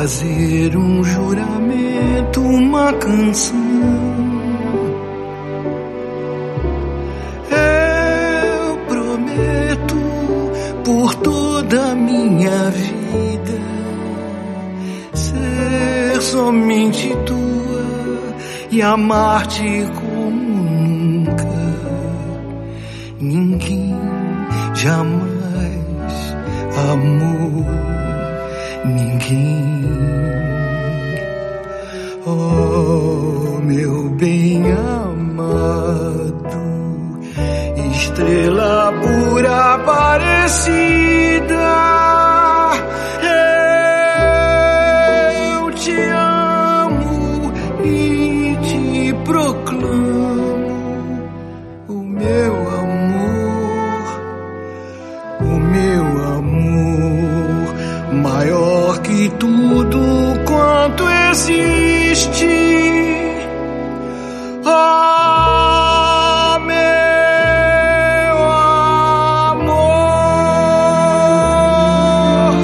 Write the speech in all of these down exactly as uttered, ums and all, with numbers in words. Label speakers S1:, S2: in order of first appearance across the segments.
S1: fazer um juramento, uma canção. Eu prometo por toda a minha vida ser somente tua e amar-te como nunca ninguém jamais amou ninguém. Oh, meu bem amado, estrela pura aparecida, eu te amo e te proclamo o meu amor, o meu amor maior que tudo quanto existe. Oh, meu amor,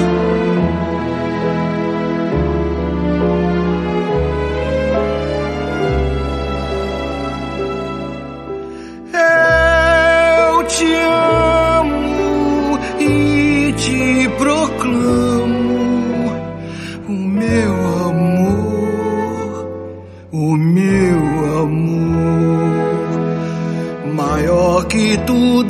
S1: eu te amo e te proclamo o meu amor, o meu amor maior que tudo